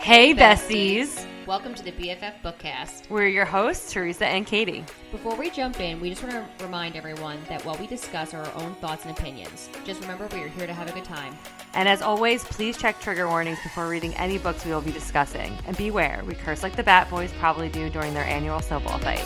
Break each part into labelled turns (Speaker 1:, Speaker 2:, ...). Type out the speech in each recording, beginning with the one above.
Speaker 1: Hey, besties.
Speaker 2: Welcome to the BFF Bookcast.
Speaker 1: We're your hosts, Teresa and Katie.
Speaker 2: Before we jump in, we just want to remind everyone that while we discuss our own thoughts and opinions, just remember we are here to have a good time.
Speaker 1: And as always, please check trigger warnings before reading any books we will be discussing. And beware, we curse like the Bat Boys probably do during their annual snowball fight.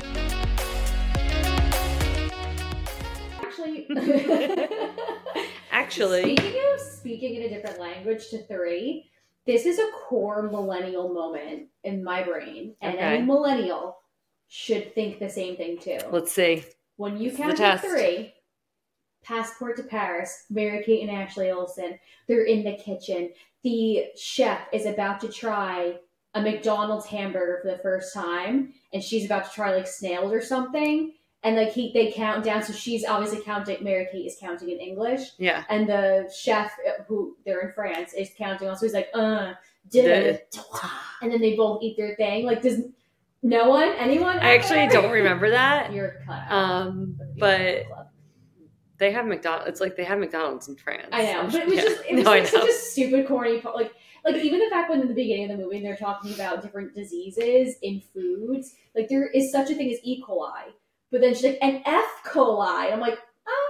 Speaker 3: Actually,
Speaker 4: speaking in a different language to three, this is a core millennial moment in my brain, and any millennial should think the same thing too.
Speaker 3: Let's see.
Speaker 4: When you count to three, Passport to Paris, Mary-Kate and Ashley Olsen, they're in the kitchen. The chef is about to try a McDonald's hamburger for the first time, and she's about to try like snails or something. And like they count down, so she's obviously counting. Mary-Kate is counting in English,
Speaker 3: yeah.
Speaker 4: And the chef, who they're in France, is counting also. He's like, and then they both eat their thing. Like, does no one, anyone?
Speaker 3: I actually don't remember that.
Speaker 4: You're cut out.
Speaker 3: But they have McDonald's. It's like they have McDonald's in France.
Speaker 4: I know, but it was such a stupid, corny. Like even the fact when in the beginning of the movie they're talking about different diseases in foods. Like there is such a thing as E. coli. But then she's like, and F. coli. And I'm like,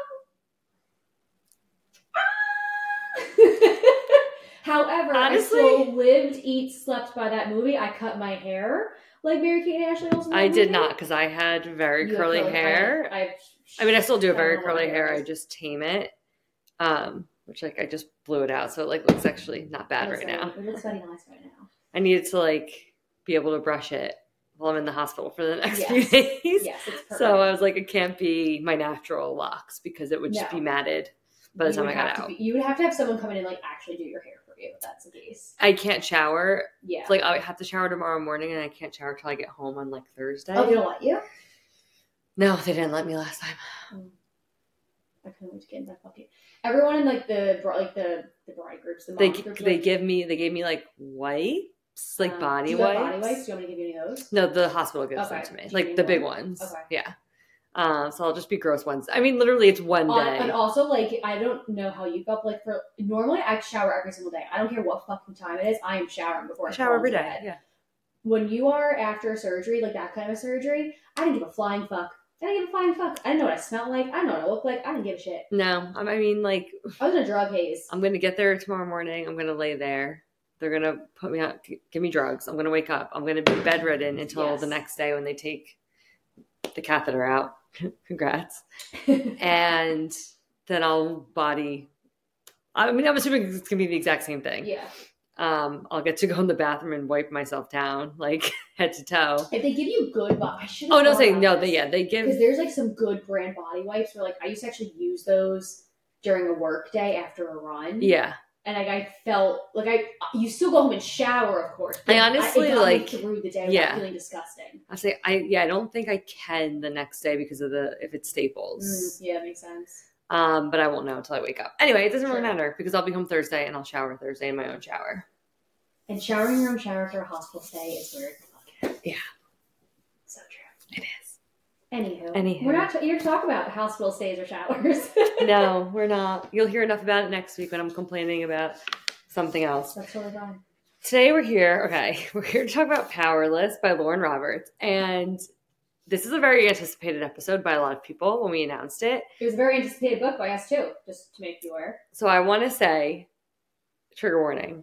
Speaker 4: However, honestly, I still lived, eat, slept by that movie. I cut my hair like Mary-Kate and Ashley Olsen.
Speaker 3: I did not, because I had very curly hair. I mean, I still do have very curly hair. I just tame it, which like I just blew it out, so it like looks actually not bad right now.
Speaker 4: It looks very nice right now.
Speaker 3: I needed to like be able to brush it while I'm in the hospital for the next few days.
Speaker 4: Yes, it's perfect.
Speaker 3: So I was like, it can't be my natural locks because it would just be matted by the time I got out.
Speaker 4: You would have to have someone come in and like actually do your hair for you if that's the case.
Speaker 3: I can't shower.
Speaker 4: Yeah.
Speaker 3: Like I have to shower tomorrow morning and I can't shower till I get home on like Thursday.
Speaker 4: Oh, they don't let you?
Speaker 3: No, they didn't let me last time.
Speaker 4: I couldn't wait to get in that bucket. Everyone in like the bride groups, the mom groups,
Speaker 3: they gave me like wipes. Like body wipes.
Speaker 4: Body wipes? Do you want me to give you any of those?
Speaker 3: No, the hospital gives them to me. Like the big ones.
Speaker 4: Okay.
Speaker 3: Yeah. So I'll just be gross once. I mean, literally, it's one day.
Speaker 4: And also, like, I don't know how you felt. Like, normally I shower every single day. I don't care what fucking time it is. I am showering before I
Speaker 3: shower every day.
Speaker 4: Bed.
Speaker 3: Yeah.
Speaker 4: When you are after surgery, like that kind of surgery, I didn't give a flying fuck. I didn't know what I smelled like. I didn't know what I looked like. I didn't give a shit.
Speaker 3: No, I mean, like,
Speaker 4: I was in a drug haze.
Speaker 3: I'm gonna get there tomorrow morning. I'm gonna lay there. They're going to put me out, give me drugs. I'm going to wake up. I'm going to be bedridden until the next day when they take the catheter out. Congrats. And then I'm assuming it's going to be the exact same thing.
Speaker 4: Yeah.
Speaker 3: I'll get to go in the bathroom and wipe myself down, like head to toe.
Speaker 4: If they give you good
Speaker 3: they give.
Speaker 4: Because there's like some good brand body wipes where like I used to actually use those during a work day after a run.
Speaker 3: Yeah.
Speaker 4: And like I felt like you still go home and shower, of course.
Speaker 3: I honestly
Speaker 4: it got me through the day without feeling disgusting.
Speaker 3: I don't think I can the next day because of if it's Staples.
Speaker 4: Yeah, it makes sense.
Speaker 3: But I won't know until I wake up. Anyway, it doesn't really matter because I'll be home Thursday and I'll shower Thursday in my own shower.
Speaker 4: And showering in your own shower after a hospital stay is weird.
Speaker 3: Yeah.
Speaker 4: So true.
Speaker 3: It is.
Speaker 4: Anywho. We're not here to talk about hospital stays or showers.
Speaker 3: No, we're not. You'll hear enough about it next week when I'm complaining about something else.
Speaker 4: That's totally fine.
Speaker 3: Today we're here to talk about Powerless by Lauren Roberts. And this is a very anticipated episode by a lot of people when we announced it.
Speaker 4: It was a very anticipated book by us too, just to make you aware.
Speaker 3: So I want to say, trigger warning.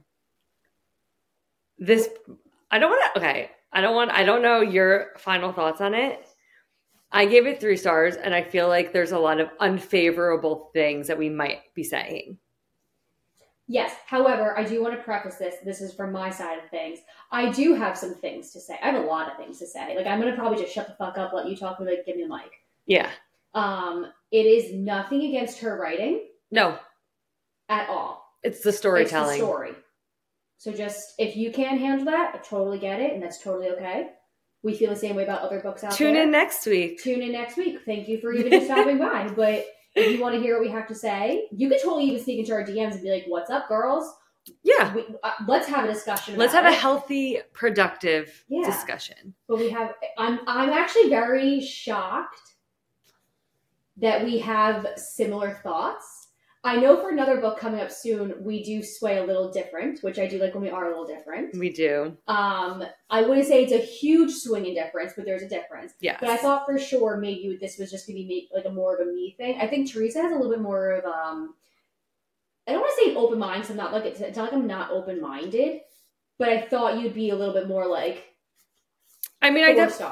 Speaker 3: I don't know your final thoughts on it. I gave it 3 stars, and I feel like there's a lot of unfavorable things that we might be saying.
Speaker 4: Yes. However, I do want to preface this. This is from my side of things. I do have some things to say. I have a lot of things to say. Like, I'm going to probably just shut the fuck up, let you talk, and like, give me the mic.
Speaker 3: Yeah.
Speaker 4: It is nothing against her writing.
Speaker 3: No.
Speaker 4: At all.
Speaker 3: It's the storytelling.
Speaker 4: It's the story. So just, if you can't handle that, I totally get it, and that's totally okay. We feel the same way about other books out there.
Speaker 3: Tune in next week.
Speaker 4: Thank you for even just stopping by. But if you want to hear what we have to say, you could totally even sneak into our DMs and be like, what's up, girls?
Speaker 3: Yeah.
Speaker 4: Let's have a discussion about
Speaker 3: Let's have a healthy, productive discussion.
Speaker 4: But I'm actually very shocked that we have similar thoughts. I know for another book coming up soon, we do sway a little different, which I do like when we are a little different.
Speaker 3: We do.
Speaker 4: I wouldn't say it's a huge swing in difference, but there's a difference.
Speaker 3: Yes.
Speaker 4: But I thought for sure maybe this was just going to be like a more of a me thing. I think Teresa has a little bit more of I don't want to say an open mind, because I'm not like it's not like I'm not open minded, but I thought you'd be a little bit more like.
Speaker 3: I mean,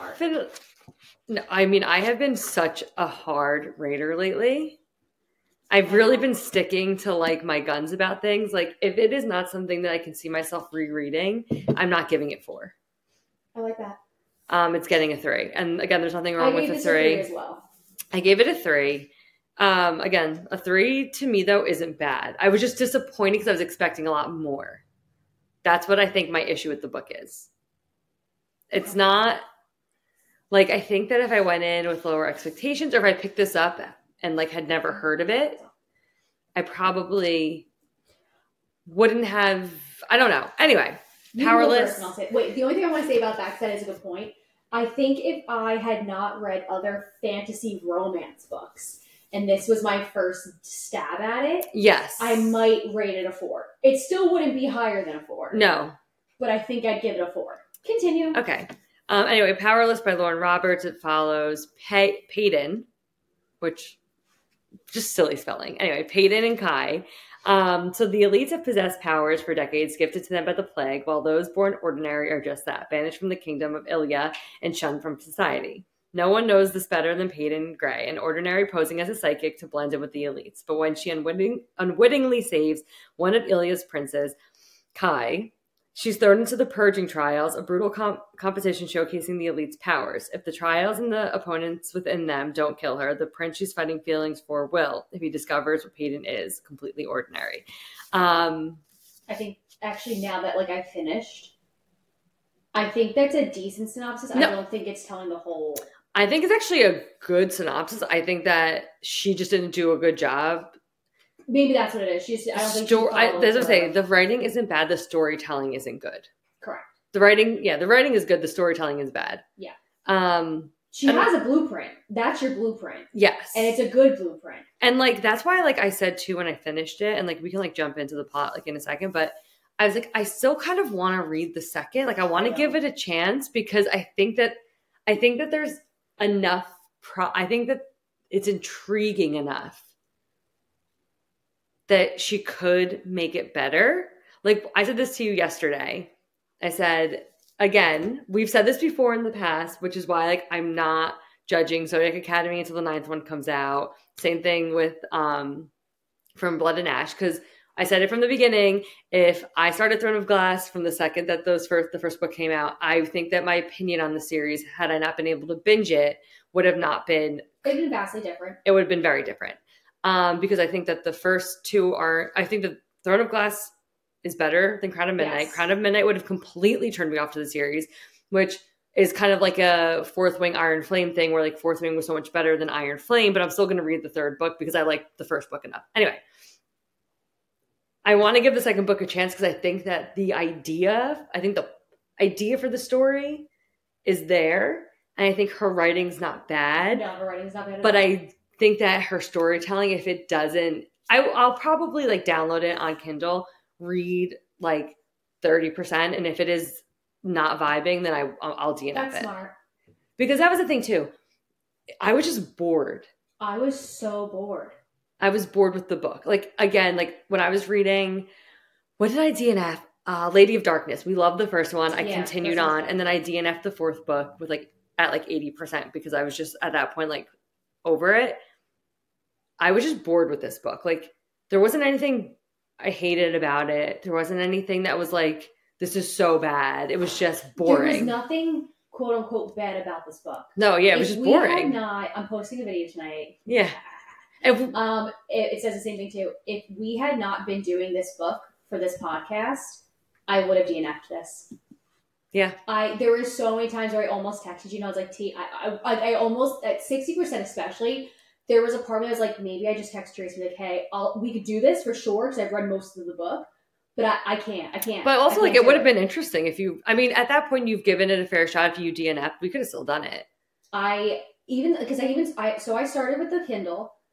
Speaker 3: I have been such a hard rater lately. I've really been sticking to like my guns about things. Like if it is not something that I can see myself rereading, I'm not giving it 4.
Speaker 4: I like that.
Speaker 3: It's getting a 3. And again, there's nothing wrong with a 3.
Speaker 4: I gave it a 3 as well.
Speaker 3: I gave it a 3. Again, a 3 to me though isn't bad. I was just disappointed because I was expecting a lot more. That's what I think my issue with the book is. It's not like, I think that if I went in with lower expectations, or if I picked this up and like had never heard of it, I probably wouldn't have, I don't know. Anyway, Powerless.
Speaker 4: Wait, the only thing I want to say about that, because that is a good point. I think if I had not read other fantasy romance books, and this was my first stab at it,
Speaker 3: yes,
Speaker 4: I might rate it a 4. It still wouldn't be higher than a 4.
Speaker 3: No.
Speaker 4: But I think I'd give it a 4. Continue.
Speaker 3: Okay. Anyway, Powerless by Lauren Roberts. It follows Peyton, which just silly spelling. Anyway, Peyton and Kai. So the elites have possessed powers for decades gifted to them by the plague, while those born ordinary are just that, banished from the kingdom of Ilya and shunned from society. No one knows this better than Peyton Gray, an ordinary posing as a psychic to blend in with the elites. But when she unwittingly saves one of Ilya's princes, Kai, she's thrown into the purging trials, a brutal competition showcasing the elite's powers. If the trials and the opponents within them don't kill her, the prince she's fighting feelings for will, if he discovers what Peyton is, completely ordinary.
Speaker 4: I think, actually, now that I finished, I think that's a decent synopsis. No. I don't think it's telling the whole...
Speaker 3: I think it's actually a good synopsis. I think that she just didn't do a good job.
Speaker 4: Maybe that's what it is. I don't think
Speaker 3: as I say, the writing isn't bad. The storytelling isn't good.
Speaker 4: Correct.
Speaker 3: The writing is good. The storytelling is bad.
Speaker 4: Yeah. She has a blueprint. That's your blueprint.
Speaker 3: Yes.
Speaker 4: And it's a good blueprint.
Speaker 3: And that's why I said too when I finished it, and we can jump into the plot in a second, but I was I still kind of want to read the second. I want to give it a chance, because I think that there's enough I think that it's intriguing enough that she could make it better. I said this to you yesterday. I said, again, we've said this before in the past, which is why I'm not judging Zodiac Academy until the 9th one comes out. Same thing with From Blood and Ash, because I said it from the beginning. If I started Throne of Glass from the second that the first book came out, I think that my opinion on the series, had I not been able to binge it, would have not been...
Speaker 4: It would have been vastly different.
Speaker 3: It would have been very different. Because I think that the first two are... I think that Throne of Glass is better than Crown of Midnight. Yes. Crown of Midnight would have completely turned me off to the series, which is kind of like a Fourth Wing Iron Flame thing, where Fourth Wing was so much better than Iron Flame, but I'm still going to read the third book because I liked the first book enough. Anyway, I want to give the second book a chance because I think that the idea for the story is there, and I think her writing's not bad.
Speaker 4: No, her writing's not bad at all.
Speaker 3: But I think that her storytelling, if it doesn't, I'll probably download it on Kindle, read 30%, and if it is not vibing, then I'll DNF it.
Speaker 4: That's smart.
Speaker 3: Because that was the thing too. I was just bored.
Speaker 4: I was so bored.
Speaker 3: I was bored with the book. Again, when I was reading, what did I DNF? Lady of Darkness. We loved the first one. I continued on, and then I DNF'd the fourth book with at 80% because I was just at that point over it. I was just bored with this book. There wasn't anything I hated about it. There wasn't anything that was this is so bad. It was just boring.
Speaker 4: There was nothing quote unquote bad about this book.
Speaker 3: No, yeah, it was just boring.
Speaker 4: I'm posting a video tonight.
Speaker 3: Yeah.
Speaker 4: It says the same thing too. If we had not been doing this book for this podcast, I would have DNF'd this.
Speaker 3: Yeah.
Speaker 4: There were so many times where I almost texted you and I was I almost, at 60% especially, there was a part of me that was maybe I just text Tracy hey, we could do this for sure because I've read most of the book, but I can't. But
Speaker 3: also it would have been interesting if you, at that point you've given it a fair shot. If you DNF'd, we could have still done it.
Speaker 4: I started with the Kindle.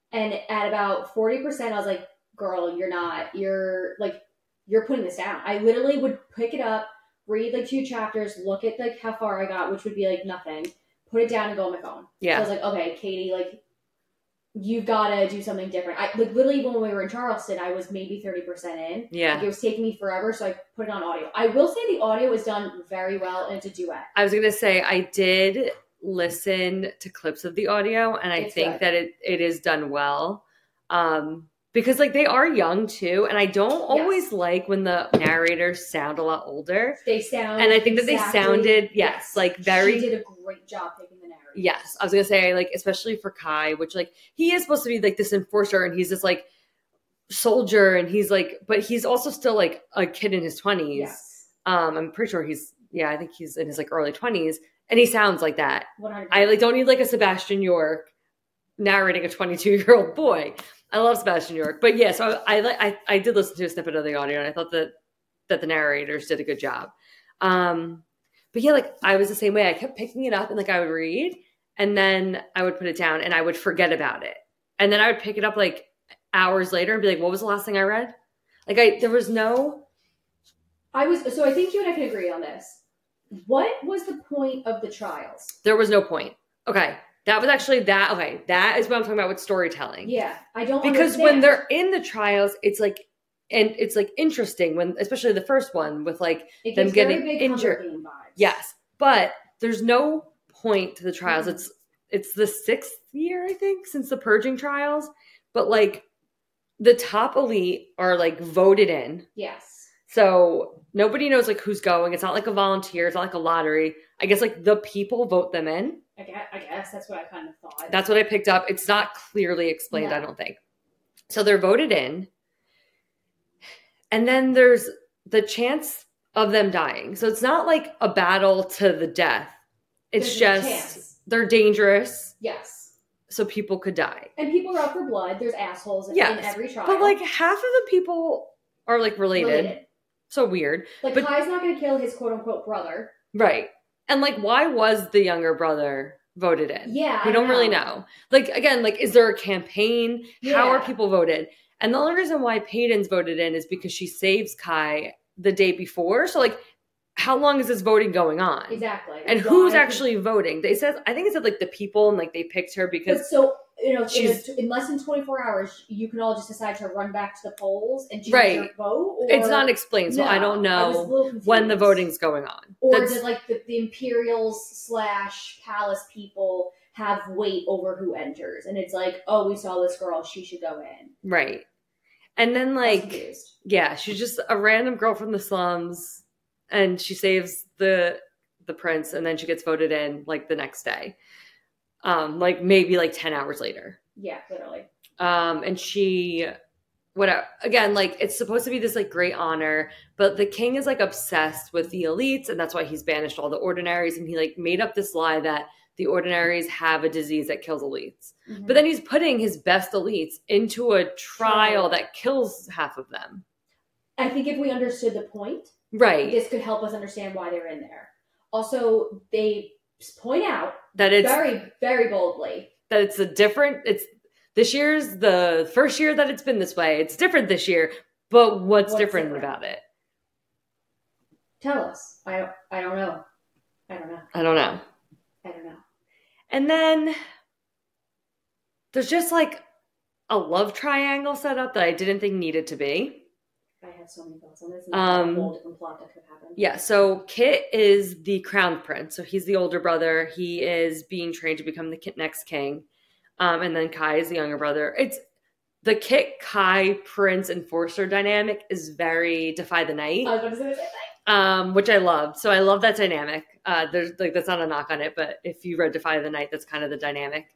Speaker 4: And at about 40%, I was like, girl, you're putting this down. I literally would pick it up, read like 2 chapters, look at like how far I got, which would be like nothing, put it down and go on my phone.
Speaker 3: Yeah.
Speaker 4: So I was like, okay, Katie, like, you've got to do something different. I like literally when we were in Charleston, I was maybe 30% in.
Speaker 3: Yeah.
Speaker 4: Like, it was taking me forever, so I put it on audio. I will say the audio is done very well, and it's a duet.
Speaker 3: I was going to say, I did listen to clips of the audio, and I think that it is done well. Because like they are young too, and I don't always like when the narrators sound a lot older.
Speaker 4: They sound,
Speaker 3: and I think that they sounded like very.
Speaker 4: She did a great job picking the narrator.
Speaker 3: Yes, I was gonna say, like, especially for Kai, which like he is supposed to be like this enforcer, and he's this like soldier, and he's like, but he's also still like a kid in his 20s.
Speaker 4: Yes.
Speaker 3: I'm pretty sure I think he's in his like early 20s, and he sounds like that.
Speaker 4: 100%.
Speaker 3: I like don't need like a Sebastian York narrating a 22-year-old boy. I love Sebastian York, but yeah, so I did listen to a snippet of the audio, and I thought that the narrators did a good job. But yeah, like I was the same way. I kept picking it up, and like I would read, and then I would put it down, and I would forget about it, and then I would pick it up like hours later and be like, "What was the last thing I read?" Like there was no.
Speaker 4: So I think you and I can agree on this. What was the point of the trials?
Speaker 3: There was no point. Okay. That was actually that. Okay. That is what I'm talking about with storytelling.
Speaker 4: Yeah. I don't
Speaker 3: because
Speaker 4: understand.
Speaker 3: When they're in the trials, it's like, and it's like interesting when, especially the first one with like them getting injured. Yes. But there's no point to the trials. Mm-hmm. It's the 6th year, I think, since the purging trials. But like the top elite are like voted in.
Speaker 4: Yes.
Speaker 3: So nobody knows like who's going. It's not like a volunteer. It's not like a lottery. I guess like the people vote them in.
Speaker 4: I guess that's what I kind of thought.
Speaker 3: That's what I picked up. It's not clearly explained, I don't think. So they're voted in. And then there's the chance of them dying. So it's not like a battle to the death. It's just they're dangerous.
Speaker 4: Yes.
Speaker 3: So people could die.
Speaker 4: And people are out for blood. There's assholes in every trial.
Speaker 3: But like half of the people are like related. So weird.
Speaker 4: Like Kai's not going to kill his quote unquote brother.
Speaker 3: Right. And like, why was the younger brother voted in?
Speaker 4: Yeah.
Speaker 3: We don't really know. Like, again, like, is there a campaign? Yeah. How are people voted? And the only reason why Peyton's voted in is because she saves Kai the day before. So like, how long is this voting going on?
Speaker 4: Exactly.
Speaker 3: And who's actually voting? I think it said like the people, and like they picked her because.
Speaker 4: But so, you know, in less than 24 hours, you can all just decide to run back to the polls and choose your vote? Or,
Speaker 3: it's not explained, so I don't know when the voting's going on.
Speaker 4: Or did like the Imperials / Palace people have weight over who enters? And it's like, oh, we saw this girl, she should go in.
Speaker 3: Right. And then like, yeah, she's just a random girl from the slums, and she saves the prince, and then she gets voted in like the next day. Like maybe like 10 hours later.
Speaker 4: Yeah, literally.
Speaker 3: And she, whatever, again, like it's supposed to be this like great honor, but the king is like obsessed with the elites, and that's why he's banished all the ordinaries. And he like made up this lie that the ordinaries have a disease that kills elites. Mm-hmm. But then he's putting his best elites into a trial that kills half of them.
Speaker 4: I think if we understood the point,
Speaker 3: right,
Speaker 4: this could help us understand why they're in there. Also, they point out
Speaker 3: that it's
Speaker 4: very, very boldly
Speaker 3: that it's this year's the first year that it's been this way. It's different this year, but what's different about it?
Speaker 4: Tell us. I don't know.
Speaker 3: And then there's just like a love triangle set up that I didn't think needed to be.
Speaker 4: I have so many thoughts on this. A whole different plot that could happen.
Speaker 3: Yeah, so Kit is the crown prince. So he's the older brother. He is being trained to become the next king. And then Kai is the younger brother. It's the Kit, Kai, prince, enforcer dynamic is very Defy the Night.
Speaker 4: I was going to say the same thing.
Speaker 3: Which I love. So I love that dynamic. There's like, that's not a knock on it, but if you read Defy the Night, that's kind of the dynamic.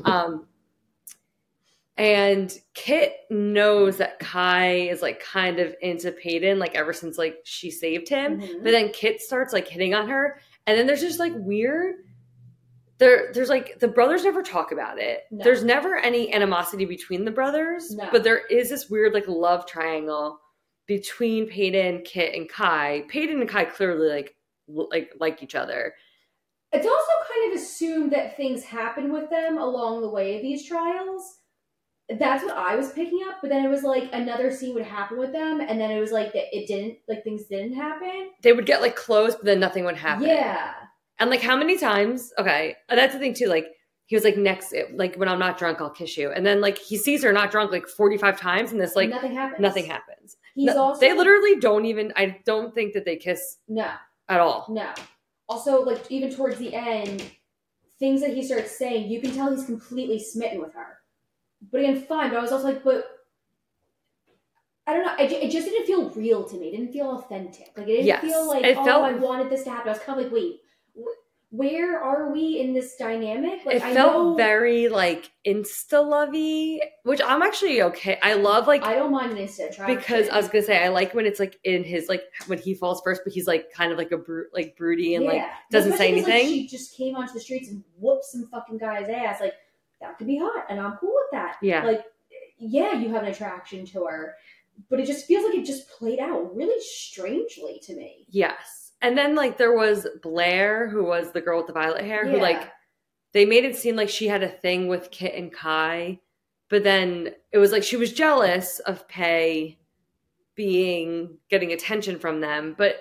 Speaker 3: And Kit knows that Kai is like kind of into Peyton, like ever since like she saved him. Mm-hmm. But then Kit starts like hitting on her, and then there's just like weird. There's like the brothers never talk about it. No. There's never any animosity between the brothers, but there is this weird like love triangle between Peyton, Kit, and Kai. Peyton and Kai clearly like each other.
Speaker 4: It's also kind of assumed that things happen with them along the way of these trials. That's what I was picking up, but then it was like another scene would happen with them, and then it was like that it didn't, like things didn't happen.
Speaker 3: They would get like close, but then nothing would happen.
Speaker 4: Yeah.
Speaker 3: And like how many times? Okay, that's the thing too. Like he was like like when I'm not drunk, I'll kiss you, and then like he sees her not drunk like 45 times, and this like
Speaker 4: nothing happens.
Speaker 3: Nothing happens.
Speaker 4: They
Speaker 3: literally don't even. I don't think that they kiss.
Speaker 4: No.
Speaker 3: At all.
Speaker 4: No. Also, like even towards the end, things that he starts saying, you can tell he's completely smitten with her. But again, fine. But I was also like, but I don't know. It just didn't feel real to me. It didn't feel authentic. Like it didn't feel like, I wanted this to happen. I was kind of like, wait, where are we in this dynamic? Like,
Speaker 3: it felt very like insta-lovey, which I'm actually okay. I love like
Speaker 4: I don't mind an insta attraction
Speaker 3: because I was gonna say I like when it's like in his like when he falls first, but he's like kind of like broody and like doesn't say anything.
Speaker 4: Like, she just came onto the streets and whooped some fucking guy's ass. Like that could be hot, and I'm cool with that.
Speaker 3: Yeah,
Speaker 4: like yeah, you have an attraction to her, but it just feels like it just played out really strangely to me.
Speaker 3: Yes. And then, like, there was Blair, who was the girl with the violet hair, who, like, they made it seem like she had a thing with Kit and Kai. But then it was like she was jealous of Pei getting attention from them. But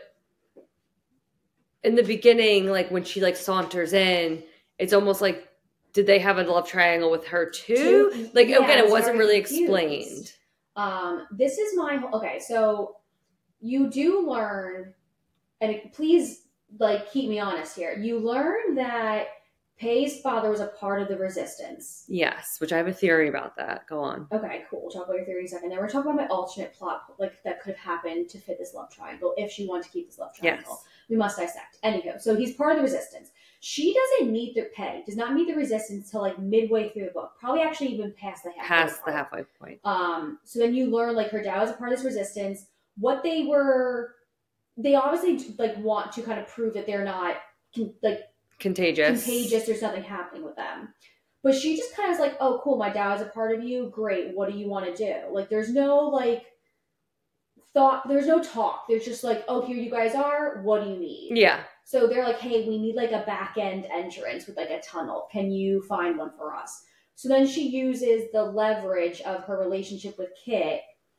Speaker 3: in the beginning, like, when she, like, saunters in, it's almost like, did they have a love triangle with her, too? Like, again, it wasn't really explained.
Speaker 4: This is okay, so you do learn... And please, like, keep me honest here. You learn that Pei's father was a part of the resistance.
Speaker 3: Yes, which I have a theory about that. Go on.
Speaker 4: Okay, cool. We'll talk about your theory in a second. Then we're talking about my alternate plot, like, that could have happened to fit this love triangle, if she wanted to keep this love triangle. Yes. We must dissect. Anywho, so he's part of the resistance. She doesn't meet Pei does not meet the resistance until, like, midway through the book. Probably actually even past the halfway
Speaker 3: point.
Speaker 4: So then you learn, like, her dad was a part of this resistance. What they were... They obviously like want to kind of prove that they're not like
Speaker 3: contagious.
Speaker 4: There's nothing happening with them. But she just kind of is like, oh, cool, my dad is a part of you. Great. What do you want to do? Like, there's no like thought. There's no talk. There's just like, oh, here you guys are. What do you need?
Speaker 3: Yeah.
Speaker 4: So they're like, hey, we need like a back end entrance with like a tunnel. Can you find one for us? So then she uses the leverage of her relationship with Kit,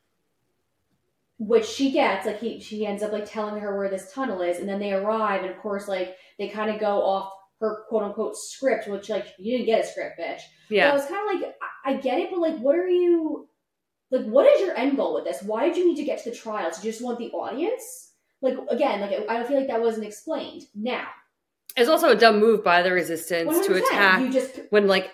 Speaker 4: which she gets, like, she ends up, like, telling her where this tunnel is, and then they arrive, and of course, like, they kind of go off her quote-unquote script, which, like, you didn't get a script, bitch. Yeah. But I was kind of like, I get it, but, like, what is your end goal with this? Why did you need to get to the trials? Do you just want the audience? Like, again, like, I don't feel like that wasn't explained. Now.
Speaker 3: It's also a dumb move by the resistance 100%. To attack when, like,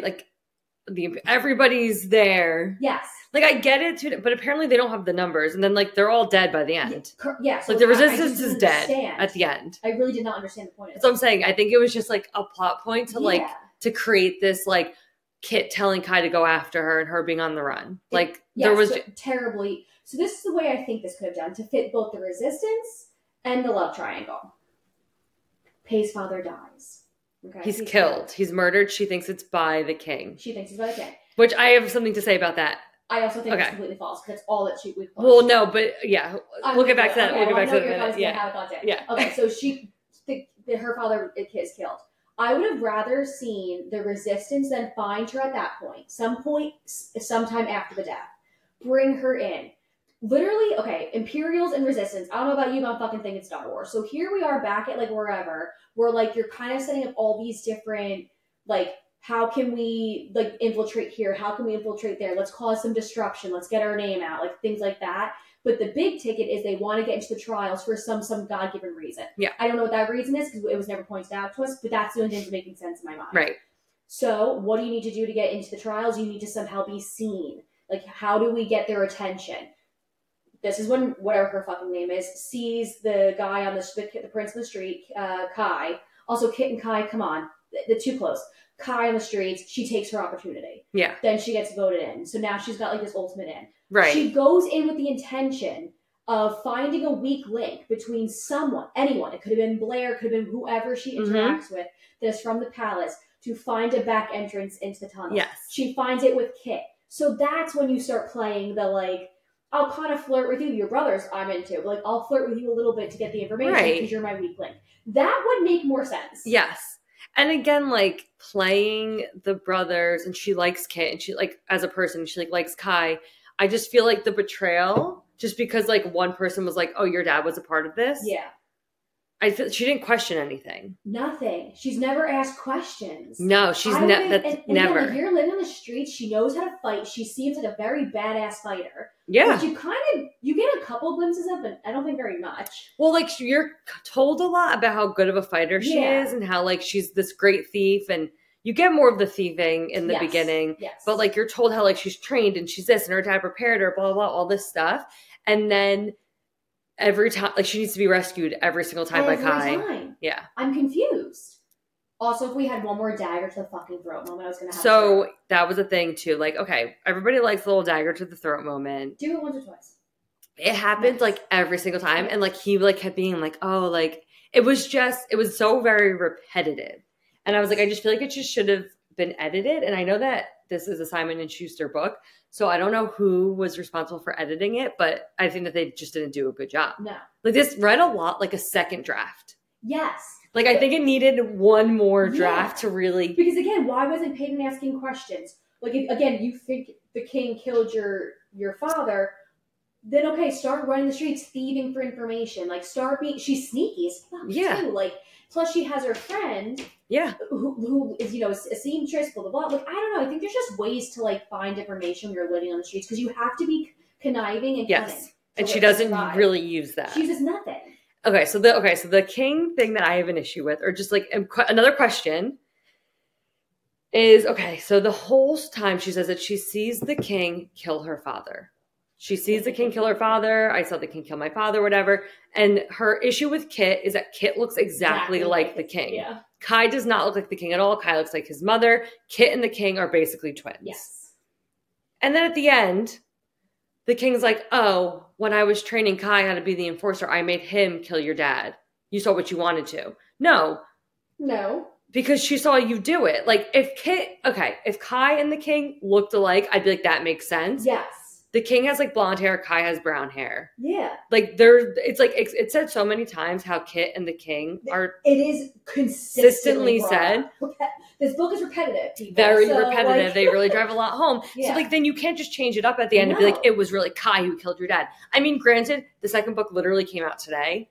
Speaker 3: everybody's there.
Speaker 4: Yes.
Speaker 3: Like, I get it, too, but apparently they don't have the numbers, and then, like, they're all dead by the end.
Speaker 4: Yeah. So
Speaker 3: like, the resistance is dead at the end.
Speaker 4: I really did not understand the point of it.
Speaker 3: That's what I'm saying. I think it was just, like, a plot point to, like, to create this, like, Kit telling Kai to go after her and her being on the run. Like, there was...
Speaker 4: terribly... So this is the way I think this could have done to fit both the resistance and the love triangle. Pei's father dies.
Speaker 3: Okay, he's killed. He's murdered. She thinks it's by the king.
Speaker 4: She thinks it's by the king.
Speaker 3: Which I have something to say about that.
Speaker 4: I also think it's completely false because that's all that we
Speaker 3: well, no, but yeah, we'll get back to that. We'll get back to that.
Speaker 4: Yeah. Okay, so her father is killed. I would have rather seen the resistance than find her at that point, sometime after the death. Bring her in. Literally, okay, Imperials and Resistance. I don't know about you, but I'm fucking thinking Star Wars. So here we are back at, like, wherever, where, like, you're kind of setting up all these different, like, how can we, like, infiltrate here? How can we infiltrate there? Let's cause some disruption. Let's get our name out. Like, things like that. But the big ticket is they want to get into the trials for some God-given reason.
Speaker 3: Yeah.
Speaker 4: I don't know what that reason is because it was never pointed out to us, but that's the only thing that's making sense in my mind.
Speaker 3: Right.
Speaker 4: So what do you need to do to get into the trials? You need to somehow be seen. Like, how do we get their attention? This is when, whatever her fucking name is, sees the guy on the prince on the street, Kai. Also, Kit and Kai, come on. They're too close. Kai on the streets, she takes her opportunity.
Speaker 3: Yeah.
Speaker 4: Then she gets voted in. So now she's got, like, this ultimate in.
Speaker 3: Right.
Speaker 4: She goes in with the intention of finding a weak link between anyone. It could have been Blair, could have been whoever she interacts with that's from the palace, to find a back entrance into the tunnel.
Speaker 3: Yes.
Speaker 4: She finds it with Kit. So that's when you start playing the, like, I'll kind of flirt with you. Your brothers I'm into. But, like, I'll flirt with you a little bit to get the information because you're my weak link. That would make more sense.
Speaker 3: Yes. And again, like playing the brothers, and she likes Kit, and she like as a person, she like likes Kai. I just feel like the betrayal, just because like one person was like, "Oh, your dad was a part of this."
Speaker 4: Yeah.
Speaker 3: I feel she didn't question anything.
Speaker 4: Nothing. She's never asked questions.
Speaker 3: No, she's
Speaker 4: and
Speaker 3: never.
Speaker 4: Again, like, you're living on the streets. She knows how to fight. She seems like a very badass fighter.
Speaker 3: Yeah.
Speaker 4: Which you get a couple glimpses of, but I don't think very much.
Speaker 3: Well, like you're told a lot about how good of a fighter she is, and how like she's this great thief, and you get more of the thieving in the beginning.
Speaker 4: Yes.
Speaker 3: But like you're told how like she's trained and she's this, and her dad prepared her, blah blah blah, all this stuff, and then every time, like she needs to be rescued every single time by Kai.
Speaker 4: Time.
Speaker 3: Yeah,
Speaker 4: I'm confused. Also, if we had one more dagger to the fucking throat moment, I was gonna have.
Speaker 3: So that was a thing too. Like, okay, everybody likes the little dagger to the throat moment.
Speaker 4: Do it once or twice.
Speaker 3: It happened like every single time, and like he like kept being like, oh, like it was so very repetitive, and I was like, I just feel like it just should have been edited. And I know that this is a Simon and Schuster book, so I don't know who was responsible for editing it, but I think that they just didn't do a good job.
Speaker 4: No,
Speaker 3: like this read a lot like a second draft.
Speaker 4: Yes.
Speaker 3: Like I think it needed one more draft to really,
Speaker 4: because again, why wasn't Peyton asking questions? Like again, you think the king killed your father. Then okay, start running the streets, thieving for information. Like start being, she's sneaky as fuck too. Like plus she has her friend, who is a seamstress, blah blah blah. Like I don't know. I think there's just ways to like find information when you're living on the streets because you have to be conniving and cunning.
Speaker 3: And she doesn't really use that.
Speaker 4: She uses nothing.
Speaker 3: Okay, so the king thing that I have an issue with, or just like another question, is okay. So the whole time she says that she sees the king kill her father. She sees the king kill her father. I saw the king kill my father, whatever. And her issue with Kit is that Kit looks exactly like the king.
Speaker 4: Yeah.
Speaker 3: Kai does not look like the king at all. Kai looks like his mother. Kit and the king are basically twins.
Speaker 4: Yes.
Speaker 3: And then at the end, the king's like, oh, when I was training Kai how to be the enforcer, I made him kill your dad. You saw what you wanted to. No. Because she saw you do it. Like, if Kai and the king looked alike, I'd be like, that makes sense.
Speaker 4: Yes.
Speaker 3: The king has, like, blonde hair. Kai has brown hair.
Speaker 4: Yeah.
Speaker 3: Like, it's said so many times how Kit and the king are...
Speaker 4: It is consistently
Speaker 3: said.
Speaker 4: This book is repetitive, people.
Speaker 3: Very repetitive. Like, they really drive a lot home.
Speaker 4: Yeah.
Speaker 3: So, like, then you can't just change it up at the end and be like, it was really Kai who killed your dad. I mean, granted, the second book literally came out today.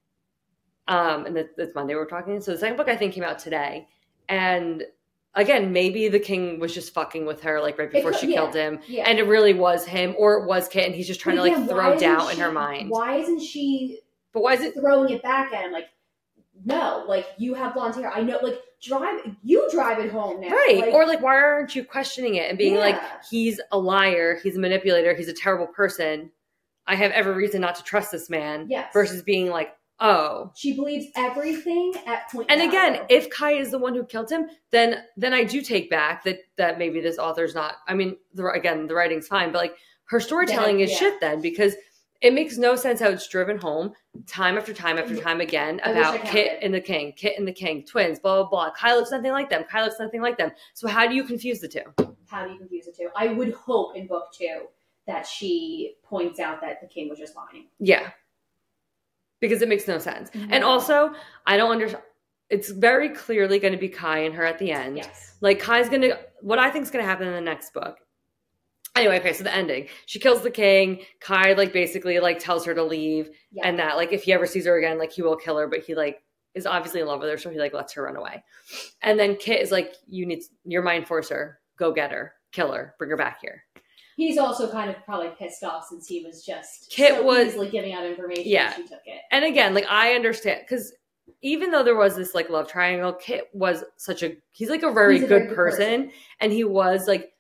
Speaker 3: And that's Monday we're talking. So the second book, I think, came out today. And... again, maybe the king was just fucking with her like right before she killed him. Yeah. And it really was him, or it was Kit, and he's just trying to like throw doubt in her mind.
Speaker 4: Why isn't she
Speaker 3: why is it
Speaker 4: throwing it back at him? Like, no, like you have blonde hair. I know, like you drive it home now.
Speaker 3: Right.
Speaker 4: Like,
Speaker 3: or like why aren't you questioning it and being like, he's a liar, he's a manipulator, he's a terrible person. I have every reason not to trust this man.
Speaker 4: Yes.
Speaker 3: Versus being like, oh.
Speaker 4: She believes everything at point.
Speaker 3: And again, if Kai is the one who killed him, then I do take back that maybe this author's not, I mean, the writing's fine, but like her storytelling is shit then, because it makes no sense how it's driven home time after time after time again about Kit and the king, twins, blah, blah, blah. Kai looks nothing like them. Kai looks nothing like them. So how do you confuse the two?
Speaker 4: I would hope in book 2 that she points out that the king was just lying.
Speaker 3: Yeah. Because it makes no sense. Mm-hmm. And also, I don't understand. It's very clearly going to be Kai and her at the end.
Speaker 4: Yes.
Speaker 3: Like, Kai's going to... what I think is going to happen in the next book. Anyway, okay, so the ending. She kills the king. Kai, like, basically, like, tells her to leave. Yeah. And that, like, if he ever sees her again, like, he will kill her. But he, like, is obviously in love with her, so he, like, lets her run away. And then Kit is like, you're my enforcer. Go get her. Kill her. Bring her back here.
Speaker 4: He's also kind of probably pissed off since he was just
Speaker 3: Kit was
Speaker 4: easily giving out information.
Speaker 3: Yeah.
Speaker 4: She took it.
Speaker 3: And again, like, I understand, because even though there was this, like, love triangle, Kit was he's like a very good person. And he was, like,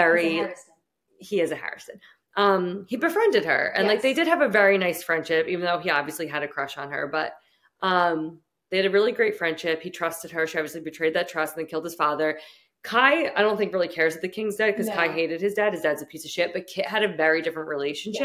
Speaker 3: he is a Harrison. He befriended her. And, like, they did have a very nice friendship, even though he obviously had a crush on her. But they had a really great friendship. He trusted her. She obviously betrayed that trust and then killed his father. Kai, I don't think really cares that the king's dead because Kai hated his dad. His dad's a piece of shit. But Kit had a very different relationship.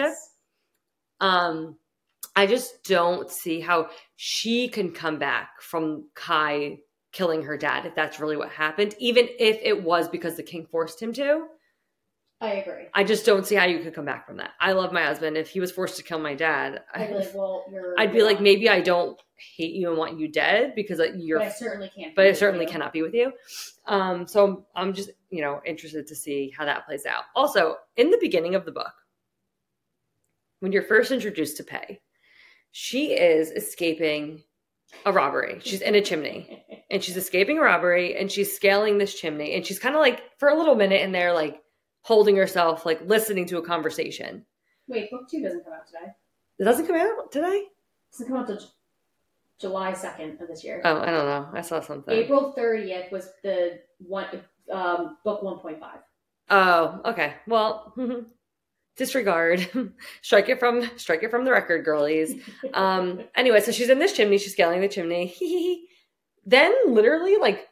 Speaker 3: Yes. I just don't see how she can come back from Kai killing her dad if that's really what happened, even if it was because the king forced him to.
Speaker 4: I agree.
Speaker 3: I just don't see how you could come back from that. I love my husband. If he was forced to kill my dad,
Speaker 4: I'd be like, well,
Speaker 3: I'd be like, maybe I don't hate you and want you dead because you're.
Speaker 4: But I certainly can't.
Speaker 3: But I certainly cannot be with you. So I'm just, interested to see how that plays out. Also, in the beginning of the book, when you're first introduced to Pei, she is escaping a robbery. She's in a chimney and she's escaping a robbery and she's scaling this chimney and she's kind of like for a little minute in there, like holding herself, like listening to a conversation.
Speaker 4: Wait, book 2 doesn't come out today.
Speaker 3: It doesn't come out today?
Speaker 4: It doesn't come out till July 2nd of this year.
Speaker 3: Oh, I don't know. I saw something.
Speaker 4: April 30th was the one, book 1.5.
Speaker 3: Oh, okay. Well, disregard. Strike it from the record, girlies. Anyway, so she's in this chimney. She's scaling the chimney. Then literally like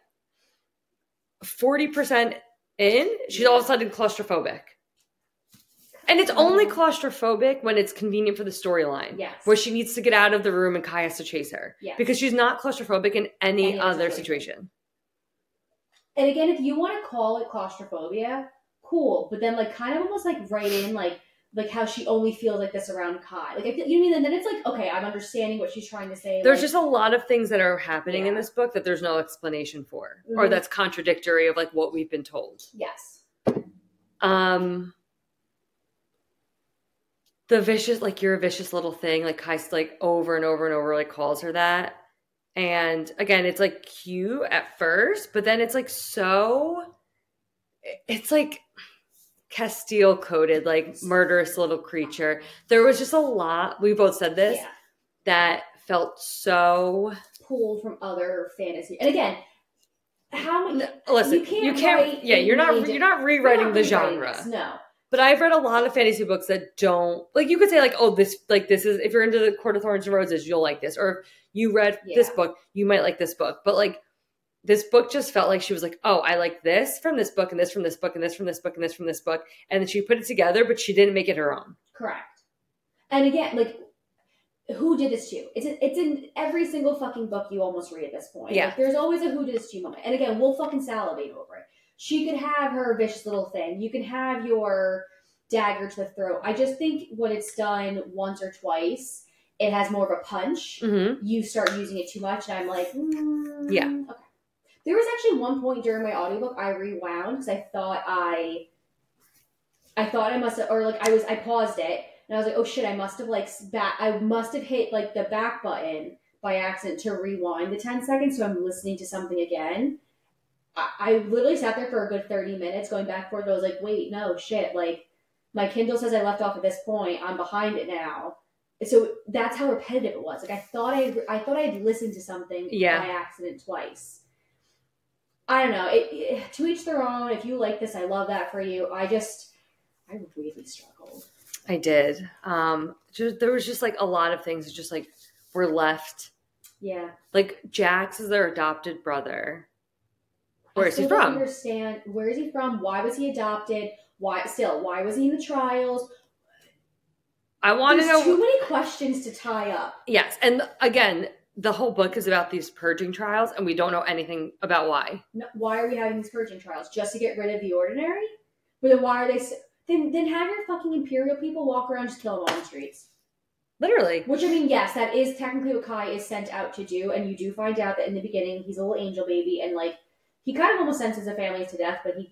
Speaker 3: 40% in, she's all of a sudden claustrophobic. And it's only claustrophobic when it's convenient for the storyline.
Speaker 4: Yes.
Speaker 3: Where she needs to get out of the room and Kai has to chase her.
Speaker 4: Yes.
Speaker 3: Because she's not claustrophobic in any other situation.
Speaker 4: And again, if you want to call it claustrophobia, cool. But then like kind of almost like right in like how she only feels like this around Kai. Like, you mean, and then it's like, okay, I'm understanding what she's trying to say.
Speaker 3: There's just a lot of things that are happening in this book that there's no explanation for. Mm-hmm. Or that's contradictory of like what we've been told.
Speaker 4: Yes.
Speaker 3: The vicious, like, you're a vicious little thing, like Kai's like over and over and over like calls her that. And again, it's like cute at first, but then it's like it's like Castile coded, like murderous little creature. There was just a lot, we both said this, that felt so
Speaker 4: pulled from other fantasy. And again, how many?
Speaker 3: Listen, you can't. Yeah, you're not rewriting the genre.
Speaker 4: This, no.
Speaker 3: But I've read a lot of fantasy books that don't, like, you could say like, oh, this is, if you're into the Court of Thorns and Roses, you'll like this. Or if you read this book, you might like this book. But like, this book just felt like she was like, oh, I like this from this book and this from this book and this from this book and this from this book. And then she put it together, but she didn't make it her own.
Speaker 4: Correct. And again, like, who did this to you? It's in every single fucking book you almost read at this point.
Speaker 3: Yeah.
Speaker 4: Like, there's always a who did this to you moment. And again, we'll fucking salivate over it. She could have her vicious little thing. You can have your dagger to the throat. I just think when it's done once or twice, it has more of a punch.
Speaker 3: Mm-hmm.
Speaker 4: You start using it too much, and I'm like,
Speaker 3: yeah.
Speaker 4: Okay. There was actually one point during my audiobook I rewound because I thought I must have, or like I paused it and I was like, oh shit, I must have hit like the back button by accident to rewind the 10 seconds, so I'm listening to something again. I literally sat there for a good 30 minutes going back and forth. I was like, wait, no, shit. Like, my Kindle says I left off at this point. I'm behind it now. So that's how repetitive it was. Like, I thought I'd listened to something by accident twice. I don't know. To each their own. If you like this, I love that for you. I really struggled.
Speaker 3: I did. There was just like a lot of things that just like were left.
Speaker 4: Yeah. Like,
Speaker 3: Jax is their adopted brother. Where is he from?
Speaker 4: I don't understand. Where is he from? Why was he adopted? Why was he in the trials?
Speaker 3: I want to know.
Speaker 4: There's too many questions to tie up.
Speaker 3: Yes. And again, the whole book is about these purging trials, and we don't know anything about why.
Speaker 4: No, why are we having these purging trials? Just to get rid of the ordinary? But then why are they... Then have your fucking Imperial people walk around and just kill them on the streets.
Speaker 3: Literally.
Speaker 4: Which, I mean, yes, that is technically what Kai is sent out to do, and you do find out that in the beginning, he's a little angel baby, and, like, he kind of almost sentences the families to death, but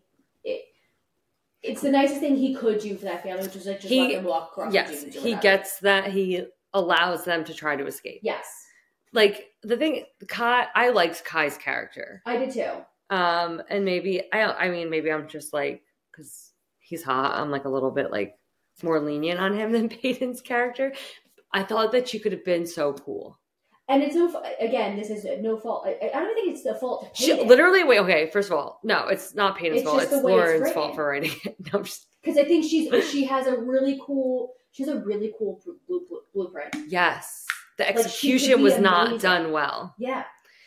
Speaker 4: it's the nicest thing he could do for that family, which is like just let them walk across the dunes.
Speaker 3: Yes, he gets that. He allows them to try to escape.
Speaker 4: Yes.
Speaker 3: Like, the thing, I liked Kai's character.
Speaker 4: I did too.
Speaker 3: And maybe, maybe I'm just like, because he's hot, I'm like a little bit like more lenient on him than Peyton's character. I thought that she could have been so cool.
Speaker 4: And it's this is no fault. I don't think it's the fault of Peyton.
Speaker 3: Literally, wait, okay, first of all, no, it's not Peyton's fault. It's Lauren's fault for writing it. No,
Speaker 4: because I think she has a really cool blueprint.
Speaker 3: Yes. The execution was not done well.
Speaker 4: Yeah.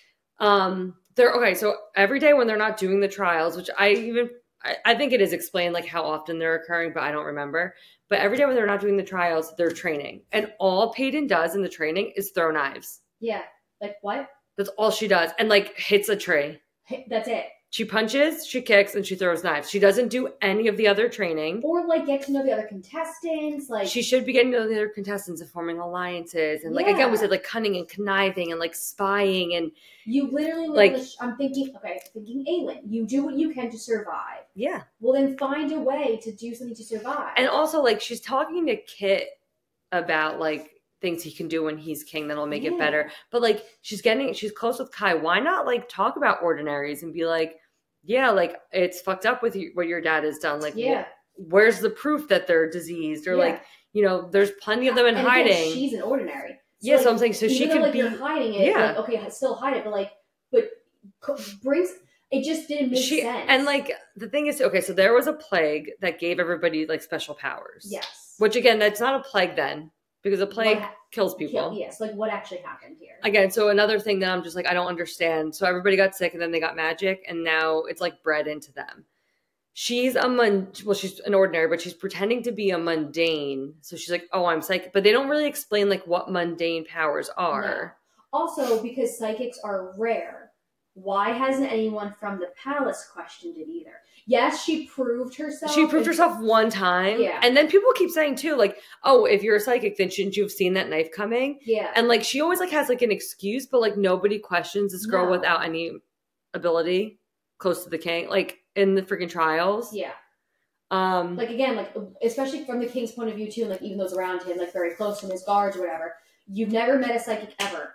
Speaker 3: So every day when they're not doing the trials, which I think it is explained like how often they're occurring, but I don't remember. But every day when they're not doing the trials, they're training. And all Peyton does in the training is throw knives.
Speaker 4: Yeah. Like what?
Speaker 3: That's all she does. And like hits a tree.
Speaker 4: That's it.
Speaker 3: She punches, she kicks, and she throws knives. She doesn't do any of the other training.
Speaker 4: Or, like, get to know the other contestants. Like,
Speaker 3: she should be getting to know the other contestants and forming alliances. And, like, again, we said, like, cunning and conniving and, like, spying. And
Speaker 4: you literally, like, I'm thinking Aelin, you do what you can to survive.
Speaker 3: Yeah.
Speaker 4: Well, then find a way to do something to survive.
Speaker 3: And also, like, she's talking to Kit about, like, things he can do when he's king that'll make it better. But, like, she's close with Kai. Why not, like, talk about ordinaries and be like, yeah, like, it's fucked up with what your dad has done. Like, where's the proof that they're diseased? Or, like, you know, there's plenty of them in hiding.
Speaker 4: Again, she's an ordinary.
Speaker 3: So, like, so I'm saying, so she could be.
Speaker 4: You're hiding it. Like, okay, still hide it, but brings. It just didn't make sense.
Speaker 3: And, like, the thing is, okay, so there was a plague that gave everybody, like, special powers.
Speaker 4: Yes.
Speaker 3: Which, again, that's not a plague then. Because a plague kills people.
Speaker 4: Yes, like what actually happened here.
Speaker 3: Again, so another thing that I'm just like, I don't understand. So everybody got sick and then they got magic and now it's like bred into them. She's she's an ordinary, but she's pretending to be a mundane. So she's like, oh, I'm psychic. But they don't really explain like what mundane powers are.
Speaker 4: No. Also, because psychics are rare, why hasn't anyone from the palace questioned it either? Yes, she proved herself.
Speaker 3: She proved herself one time.
Speaker 4: Yeah.
Speaker 3: And then people keep saying too, like, oh, if you're a psychic, then shouldn't you have seen that knife coming?
Speaker 4: Yeah.
Speaker 3: And like she always like has like an excuse, but like nobody questions this girl without any ability close to the king, like in the freaking trials.
Speaker 4: Yeah. Like again, like especially from the king's point of view too, like even those around him, like very close to him, his guards or whatever. You've never met a psychic ever.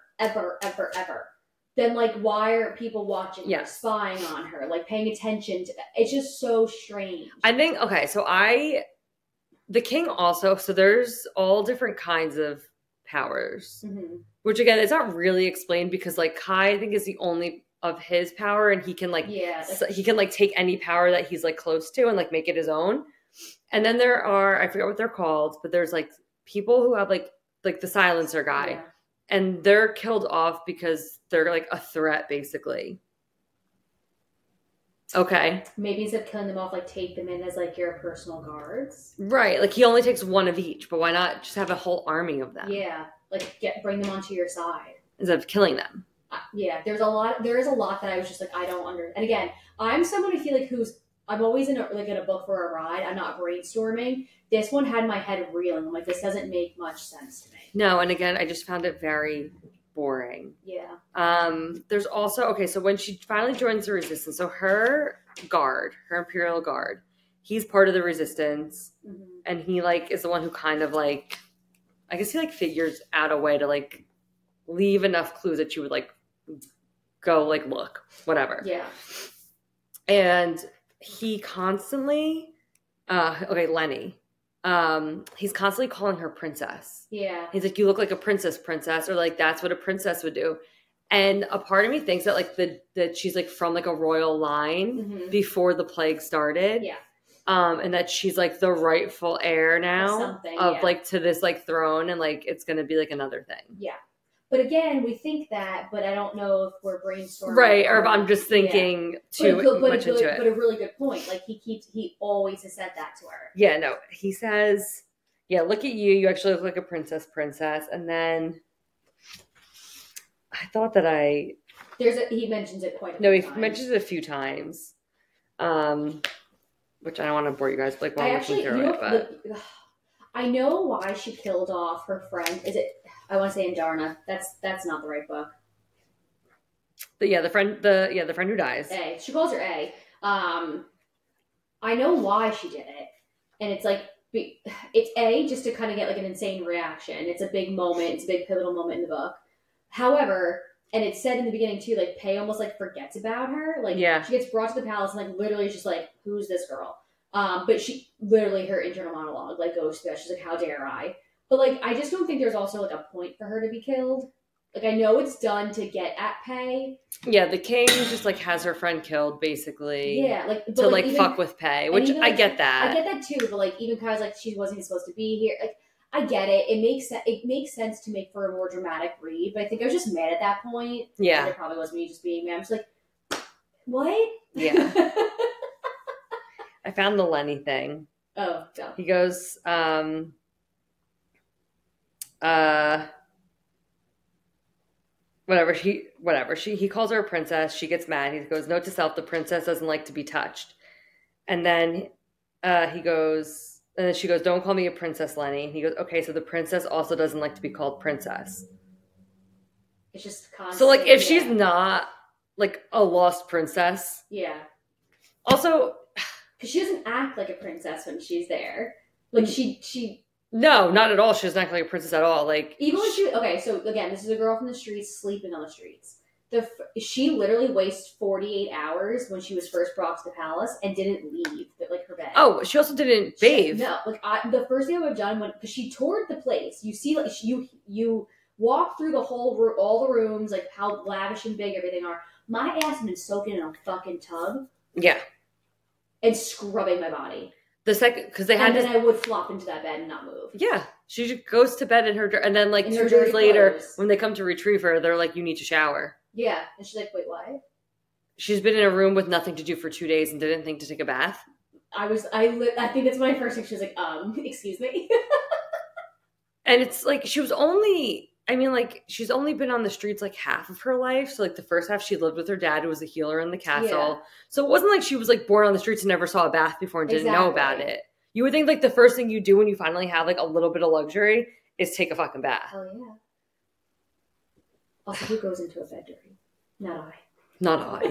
Speaker 4: Then, like, why are people watching her, spying on her, like, paying attention to it's just so strange.
Speaker 3: I think, okay, so the king also, so there's all different kinds of powers, which, again, it's not really explained because, like, Kai, I think, is the only of his power, and he can, like, he can, like, take any power that he's, like, close to and, like, make it his own. And then there are, I forget what they're called, but there's, like, people who have, like the silencer guy. Yeah. And they're killed off because they're, like, a threat, basically. Okay.
Speaker 4: Maybe instead of killing them off, like, take them in as, like, your personal guards.
Speaker 3: Right. Like, he only takes one of each, but why not just have a whole army of them?
Speaker 4: Yeah. Like, bring them onto your side.
Speaker 3: Instead of killing them.
Speaker 4: Yeah. There is a lot that I was just, like, I don't understand. And again, I'm someone I feel like I'm always in a book for a ride. I'm not brainstorming. This one had my head reeling. I'm like, this doesn't make much sense to me.
Speaker 3: No, and again, I just found it very boring.
Speaker 4: Yeah.
Speaker 3: There's also, okay, so when she finally joins the resistance, so her Imperial Guard, he's part of the resistance, and he, like, is the one who kind of, like, I guess he, like, figures out a way to, like, leave enough clues that you would, like, go, like, look, whatever.
Speaker 4: Yeah.
Speaker 3: And he constantly, Lenny, he's constantly calling her princess.
Speaker 4: Yeah.
Speaker 3: He's like, you look like a princess, or like, that's what a princess would do. And a part of me thinks that like that she's like from like a royal line before the plague started.
Speaker 4: Yeah.
Speaker 3: And that she's like the rightful heir now of like to this like throne, and like it's gonna be like another thing.
Speaker 4: Yeah. But again, we think that, but I don't know if we're brainstorming.
Speaker 3: Right, or if I'm just thinking too much into it.
Speaker 4: But a really good point. Like, he always has said that to her.
Speaker 3: Yeah, no. He says, yeah, look at you. You actually look like a princess. And then I thought that
Speaker 4: he mentions it quite a few times.
Speaker 3: He mentions it a few times. Which I don't want to bore you guys like while I'm looking through it. But
Speaker 4: I know why she killed off her friend. Is it... I want to say Andarna. That's not the right book.
Speaker 3: The friend who dies.
Speaker 4: A. She calls her A. I know why she did it, and it's like it's A just to kind of get like an insane reaction. It's a big moment. It's a big pivotal moment in the book. However, and it's said in the beginning too, like Pei almost like forgets about her. Like she gets brought to the palace and like literally is just like, who's this girl? But she literally her internal monologue like goes through that. She's like, how dare I? But, like, I just don't think there's also, like, a point for her to be killed. Like, I know it's done to get at Pei.
Speaker 3: Yeah, the king just, like, has her friend killed, basically.
Speaker 4: Yeah, like... But,
Speaker 3: to, like, even, fuck with Pei, which even, I get that.
Speaker 4: I get that, too, but, like, even Kai's like, she wasn't supposed to be here. Like, I get it. It makes sense to make for a more dramatic read, but I think I was just mad at that point.
Speaker 3: Yeah.
Speaker 4: And it probably was me just being mad. I'm just like, what?
Speaker 3: Yeah. I found the Lenny thing.
Speaker 4: Oh, go.
Speaker 3: He goes, he calls her a princess. She gets mad. He goes, note to self, the princess doesn't like to be touched. And then he goes, and then she goes, don't call me a princess, Lenny. And he goes, okay, so the princess also doesn't like to be called princess.
Speaker 4: It's just constant.
Speaker 3: So, like, if she's not, like, a lost princess.
Speaker 4: Yeah.
Speaker 3: Also.
Speaker 4: Because she doesn't act like a princess when she's there. Like, she
Speaker 3: No, not at all. She doesn't act like a princess at all. Like,
Speaker 4: even when okay, so again, this is a girl from the streets sleeping on the streets. She literally wasted 48 hours when she was first brought to the palace and didn't leave like her bed.
Speaker 3: Oh, she also didn't bathe.
Speaker 4: No, like the first thing I would have done because she toured the place. You see, like you walk through the whole all the rooms, like how lavish and big everything are. My ass has been soaking in a fucking tub.
Speaker 3: Yeah,
Speaker 4: and scrubbing my body.
Speaker 3: The second, because they had
Speaker 4: and then I would flop into that bed and not move.
Speaker 3: Yeah, she just goes to bed in her, and then like 2 days later, when they come to retrieve her, they're like, "You need to shower." Yeah,
Speaker 4: and she's like, "Wait, what?"
Speaker 3: She's been in a room with nothing to do for 2 days and didn't think to take a bath.
Speaker 4: I think that's my first thing. She was like, excuse me.
Speaker 3: And it's like she's only been on the streets like half of her life. So like the first half she lived with her dad, who was a healer in the castle. Yeah. So it wasn't like she was like born on the streets and never saw a bath before and didn't know about it. You would think like the first thing you do when you finally have like a little bit of luxury is take a fucking bath.
Speaker 4: Hell yeah. Also, who goes into a bed dirty? Not
Speaker 3: I.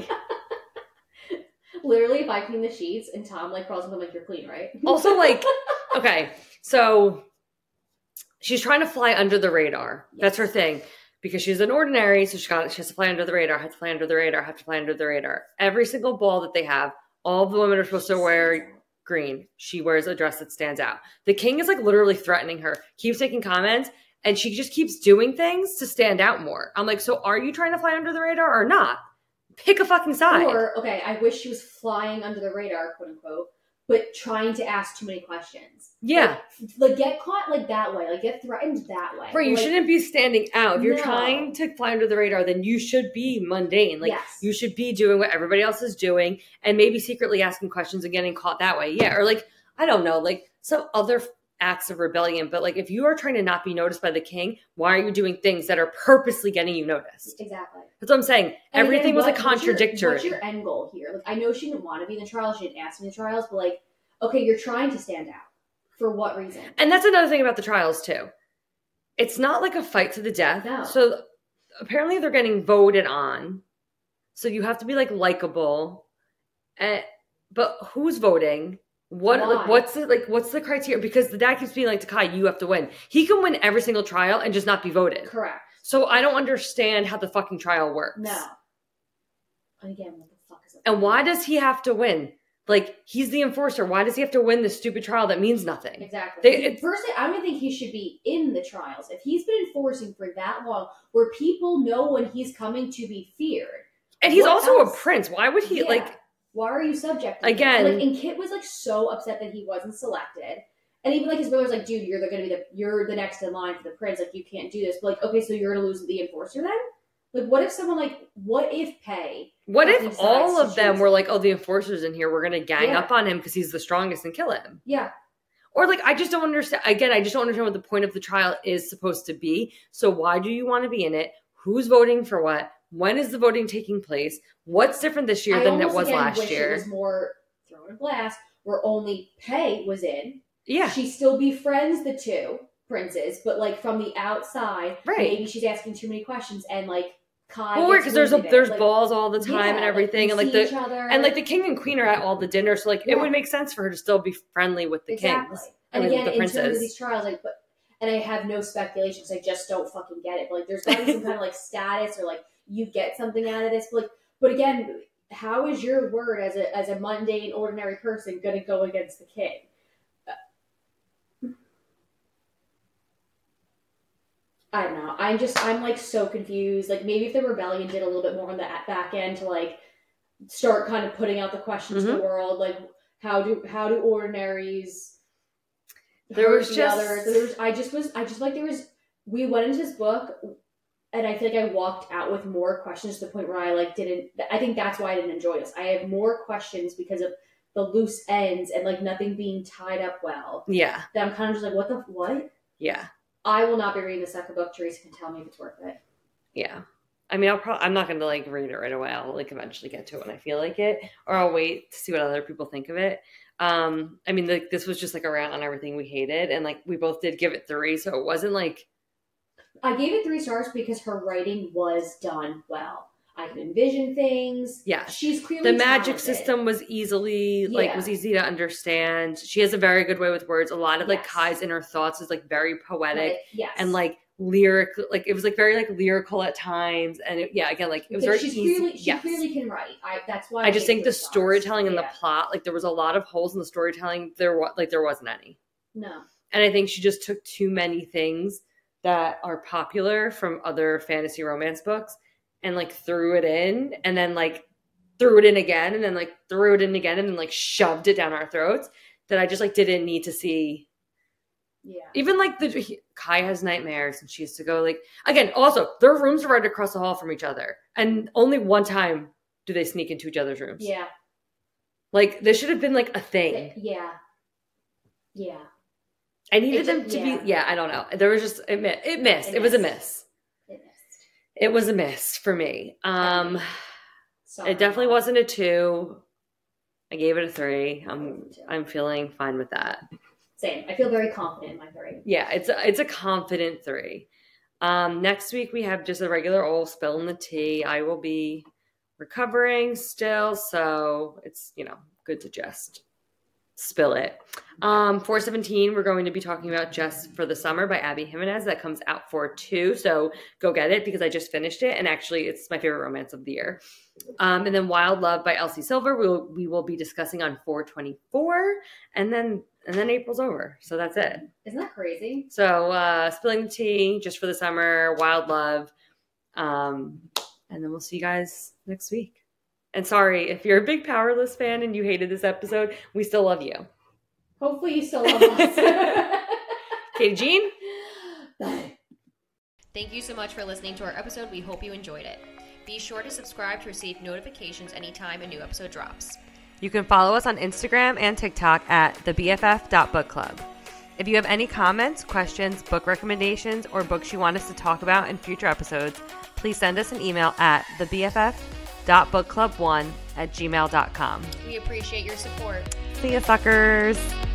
Speaker 4: Literally, if I clean the sheets and Tom like crawls up, I'm like, you're clean, right?
Speaker 3: Also, like, okay, so she's trying to fly under the radar. Yes. That's her thing. Because she's an ordinary, so she has to fly under the radar, have to fly under the radar. Every single ball that they have, all of the women are supposed to wear green. She wears a dress that stands out. The king is like literally threatening her, keeps taking comments, and she just keeps doing things to stand out more. I'm like, so are you trying to fly under the radar or not? Pick a fucking side.
Speaker 4: Or, okay, I wish she was flying under the radar, quote unquote, but trying to ask too many questions.
Speaker 3: Yeah.
Speaker 4: Like get caught like that way. Like get threatened that way.
Speaker 3: Right, you shouldn't be standing out. If you're trying to fly under the radar, then you should be mundane. Like you should be doing what everybody else is doing and maybe secretly asking questions and getting caught that way. Yeah, or like, I don't know, like some other acts of rebellion. But like if you are trying to not be noticed by the king, why are you doing things that are purposely getting you noticed?
Speaker 4: Exactly.
Speaker 3: That's what I'm saying. And everything was like contradictory.
Speaker 4: What's your end goal here? Like I know she didn't want to be in the trials, she didn't ask me in the trials, but like, okay, you're trying to stand out. For what reason? And
Speaker 3: that's another thing about the trials too. It's not like a fight to the death.
Speaker 4: No.
Speaker 3: So apparently they're getting voted on. So you have to be like likable. But who's voting? What's the criteria? Because the dad keeps being like, Takai, you have to win. He can win every single trial and just not be voted.
Speaker 4: Correct.
Speaker 3: So I don't understand how the fucking trial works.
Speaker 4: No. And again, what the fuck is it?
Speaker 3: And why does he have to win? Like, he's the enforcer. Why does he have to win this stupid trial that means nothing?
Speaker 4: Exactly. Firstly, I don't think he should be in the trials. If he's been enforcing for that long, where people know when he's coming to be feared.
Speaker 3: And he's also a prince. Why would he,
Speaker 4: why are you subject to
Speaker 3: again?
Speaker 4: And Kit was, like, so upset that he wasn't selected. And even, like, his brother's like, dude, you're the next in line for the prince. Like, you can't do this. But, like, okay, so you're going to lose the enforcer then? Like, what if Pei...
Speaker 3: What if all of them were like, oh, the enforcer's in here, we're going to gang up on him because he's the strongest and kill him?
Speaker 4: Yeah.
Speaker 3: Or like, I just don't understand. Again, I just don't understand what the point of the trial is supposed to be. So why do you want to be in it? Who's voting for what? When is the voting taking place? What's different this year than it was last year?
Speaker 4: It was more thrown in glass where only Pei was in.
Speaker 3: Yeah.
Speaker 4: She still befriends the two princes, but like from the outside, maybe she's asking too many questions and like,
Speaker 3: because there's like, balls all the time and everything, and like the king and queen are at all the dinners, so like it would make sense for her to still be friendly with the kings
Speaker 4: and again the princes. In terms of these trials, like, and I have no speculations, I just don't fucking get it. But like, there's got to be some kind of like status or like you get something out of this. But again, how is your word as a mundane, ordinary person going to go against the king? I don't know. I'm like so confused. Like maybe if the rebellion did a little bit more on the back end to like start kind of putting out the questions to the world, like how do ordinaries hurt the others? We went into this book and I feel like I walked out with more questions to the point where I think that's why I didn't enjoy this. I have more questions because of the loose ends and like nothing being tied up well.
Speaker 3: Yeah.
Speaker 4: That I'm kind of just like, what?
Speaker 3: Yeah.
Speaker 4: I will not be reading the second book. Teresa can tell me if it's worth it.
Speaker 3: Yeah. I mean, I'm not going to like read it right away. I'll like eventually get to it when I feel like it, or I'll wait to see what other people think of it. I mean, like this was just like a rant on everything we hated, and like we both did give it 3, so it wasn't like.
Speaker 4: I gave it 3 stars because her writing was done well. I could envision things.
Speaker 3: Yeah,
Speaker 4: she's clearly
Speaker 3: the magic
Speaker 4: talented.
Speaker 3: system was easily was easy to understand. She has a very good way with words. A lot of like Kai's inner thoughts is like very poetic, and like lyric, like it was like very like lyrical at times, and again like it was very easy.
Speaker 4: She clearly can write. That's why
Speaker 3: I just think the storytelling and the plot, like there was a lot of holes in the storytelling. There wasn't any.
Speaker 4: No,
Speaker 3: and I think she just took too many things that are popular from other fantasy romance books and like threw it in, and then like threw it in again, and then like threw it in again, and then like shoved it down our throats that I just like didn't need to see. Yeah. Even like Kai has nightmares and she has to go like, again, also their rooms are right across the hall from each other. And only one time do they sneak into each other's rooms.
Speaker 4: Yeah.
Speaker 3: Like this should have been like a thing.
Speaker 4: Yeah. Yeah.
Speaker 3: I needed them to be, I don't know. There was just, it missed. It was a miss. It was a miss for me. It definitely wasn't a 2. I gave it a 3. I'm feeling fine with that.
Speaker 4: Same. I feel very confident in my 3.
Speaker 3: Yeah, it's a confident 3. Next week we have just a regular old spilling the tea. I will be recovering still, so it's good to just spill it. 417, we're going to be talking about Just for the Summer by Abby Jimenez. That comes out 4/2, so go get it because I just finished it, and actually it's my favorite romance of the year. And then Wild Love by Elsie Silver we will be discussing on 4/24, and then April's over, so that's it.
Speaker 4: Isn't that crazy?
Speaker 3: So spilling the tea, Just for the Summer, Wild Love, and then we'll see you guys next week. And sorry, if you're a big Powerless fan and you hated this episode, we still love you.
Speaker 4: Hopefully you still love us.
Speaker 3: Katie Jean?
Speaker 2: Bye. Thank you so much for listening to our episode. We hope you enjoyed it. Be sure to subscribe to receive notifications anytime a new episode drops.
Speaker 1: You can follow us on Instagram and TikTok at thebff.bookclub. If you have any comments, questions, book recommendations, or books you want us to talk about in future episodes, please send us an email at thebff.bookclub1@gmail.com.
Speaker 2: We appreciate your support.
Speaker 1: See ya, suckers!